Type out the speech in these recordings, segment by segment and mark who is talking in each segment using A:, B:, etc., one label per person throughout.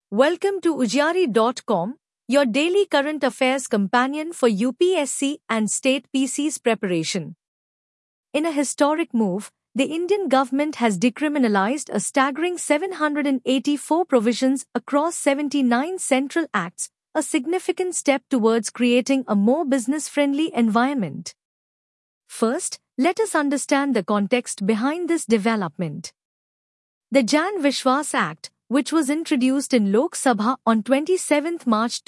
A: Welcome to Ujjari.com, your daily current affairs companion for UPSC and state PC's preparation. In a historic move, the Indian government has decriminalized a staggering 784 provisions across 79 central acts, a significant step towards creating a more business-friendly environment. First, let us understand the context behind this development. The Jan Vishwas Act, which was introduced in Lok Sabha on 27 March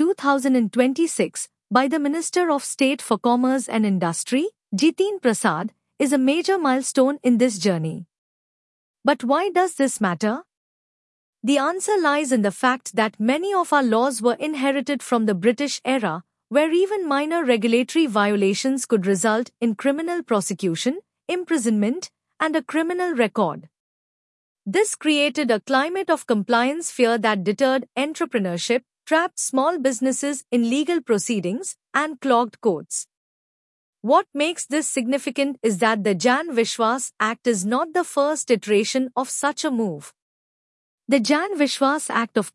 A: 2026 by the Minister of State for Commerce and Industry, Jiteen Prasad, is a major milestone in this journey. But why does this matter? The answer lies in the fact that many of our laws were inherited from the British era, where even minor regulatory violations could result in criminal prosecution, imprisonment, and a criminal record. This created a climate of compliance fear that deterred entrepreneurship, trapped small businesses in legal proceedings, and clogged courts. What makes this significant is that the Jan Vishwas Act is not the first iteration of such a move. The Jan Vishwas Act of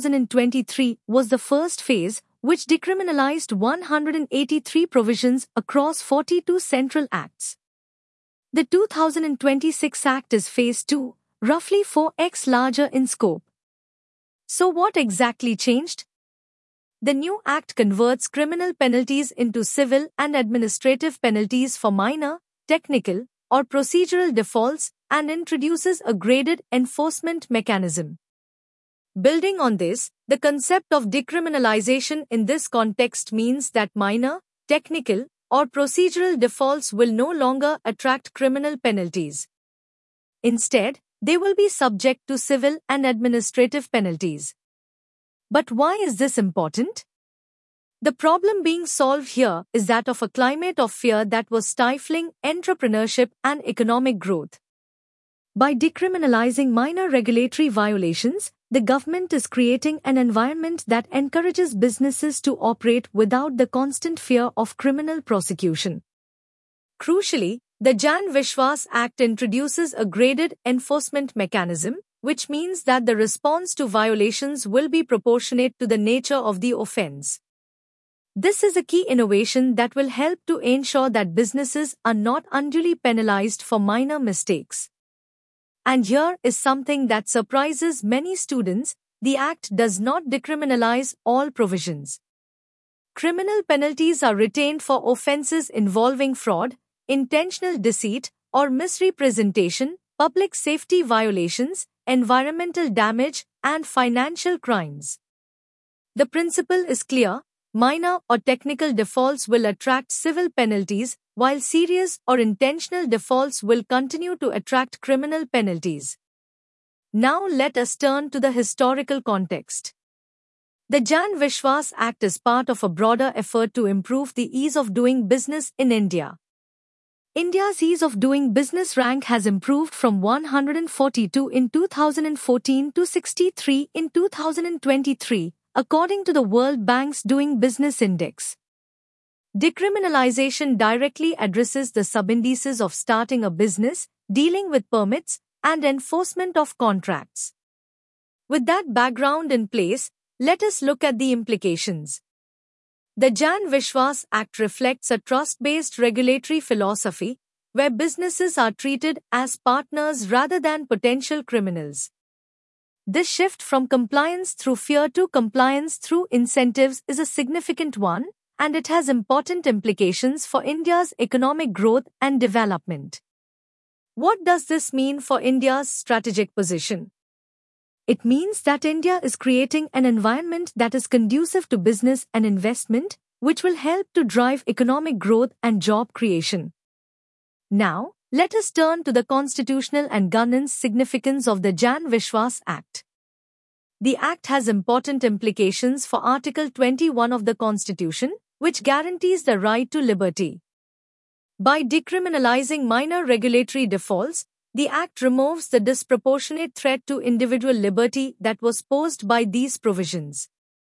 A: 2023 was the first phase, which decriminalized 183 provisions across 42 central acts. The 2026 Act is phase 2, roughly 4x larger in scope. So what exactly changed? The new act converts criminal penalties into civil and administrative penalties for minor, technical, or procedural defaults and introduces a graded enforcement mechanism. Building on this, the concept of decriminalization in this context means that minor, technical, or procedural defaults will no longer attract criminal penalties. Instead, they will be subject to civil and administrative penalties. But why is this important? The problem being solved here is that of a climate of fear that was stifling entrepreneurship and economic growth. By decriminalizing minor regulatory violations, the government is creating an environment that encourages businesses to operate without the constant fear of criminal prosecution. Crucially, the Jan Vishwas Act introduces a graded enforcement mechanism, which means that the response to violations will be proportionate to the nature of the offense. This is a key innovation that will help to ensure that businesses are not unduly penalized for minor mistakes. And here is something that surprises many students: the Act does not decriminalize all provisions. Criminal penalties are retained for offenses involving fraud, intentional deceit, or misrepresentation, public safety violations, environmental damage, and financial crimes. The principle is clear: minor or technical defaults will attract civil penalties, while serious or intentional defaults will continue to attract criminal penalties. Now let us turn to the historical context. The Jan Vishwas Act is part of a broader effort to improve the ease of doing business in India. India's ease of doing business rank has improved from 142 in 2014 to 63 in 2023, according to the World Bank's Doing Business Index. Decriminalization directly addresses the sub-indices of starting a business, dealing with permits, and enforcement of contracts. With that background in place, let us look at the implications. The Jan Vishwas Act reflects a trust-based regulatory philosophy, where businesses are treated as partners rather than potential criminals. This shift from compliance through fear to compliance through incentives is a significant one, and it has important implications for India's economic growth and development. What does this mean for India's strategic position? It means that India is creating an environment that is conducive to business and investment, which will help to drive economic growth and job creation. Now, let us turn to the constitutional and governance significance of the Jan Vishwas Act. The Act has important implications for Article 21 of the Constitution, which guarantees the right to liberty. By decriminalizing minor regulatory defaults, the Act removes the disproportionate threat to individual liberty that was posed by these provisions.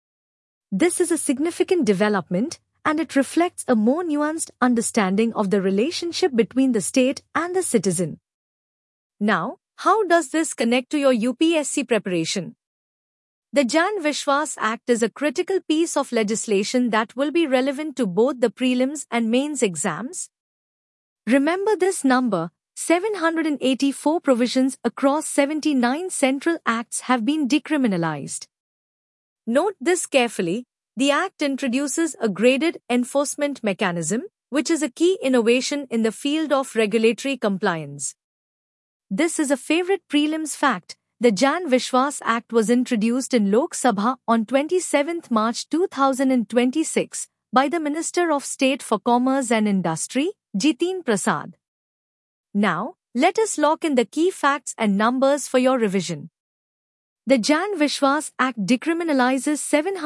A: This is a significant development, and it reflects a more nuanced understanding of the relationship between the state and the citizen. Now, how does this connect to your UPSC preparation? The Jan Vishwas Act is a critical piece of legislation that will be relevant to both the prelims and mains exams. Remember this number: 784 provisions across 79 central acts have been decriminalized. Note this carefully. The Act introduces a graded enforcement mechanism, which is a key innovation in the field of regulatory compliance. This is a favorite prelims fact. The Jan Vishwas Act was introduced in Lok Sabha on 27 March 2026 by the Minister of State for Commerce and Industry, Jitin Prasad. Now, let us lock in the key facts and numbers for your revision. The Jan Vishwas Act decriminalizes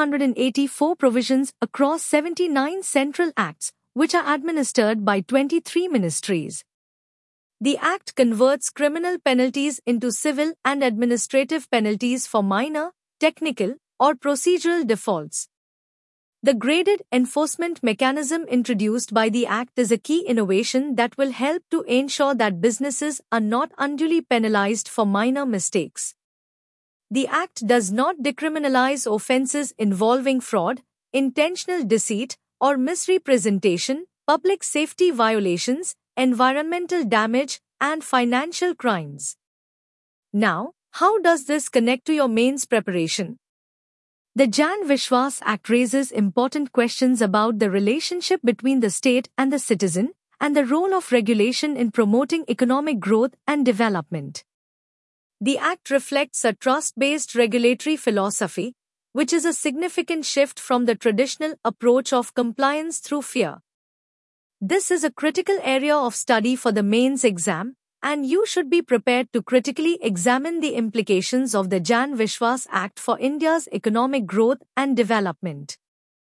A: 784 provisions across 79 central acts, which are administered by 23 ministries. The Act converts criminal penalties into civil and administrative penalties for minor, technical, or procedural defaults. The graded enforcement mechanism introduced by the Act is a key innovation that will help to ensure that businesses are not unduly penalized for minor mistakes. The Act does not decriminalize offences involving fraud, intentional deceit, or misrepresentation, public safety violations, environmental damage, and financial crimes. Now, how does this connect to your mains preparation? The Jan Vishwas Act raises important questions about the relationship between the state and the citizen, and the role of regulation in promoting economic growth and development. The Act reflects a trust-based regulatory philosophy, which is a significant shift from the traditional approach of compliance through fear. This is a critical area of study for the mains exam, and you should be prepared to critically examine the implications of the Jan Vishwas Act for India's economic growth and development.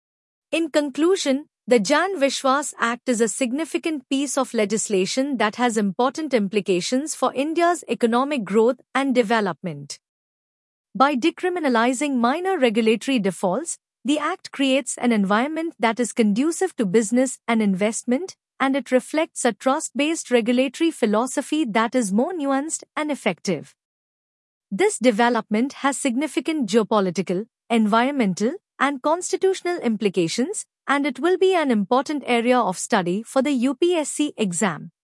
A: In conclusion, the Jan Vishwas Act is a significant piece of legislation that has important implications for India's economic growth and development. By decriminalizing minor regulatory defaults, the Act creates an environment that is conducive to business and investment, and it reflects a trust-based regulatory philosophy that is more nuanced and effective. This development has significant geopolitical, environmental, and constitutional implications, and it will be an important area of study for the UPSC exam.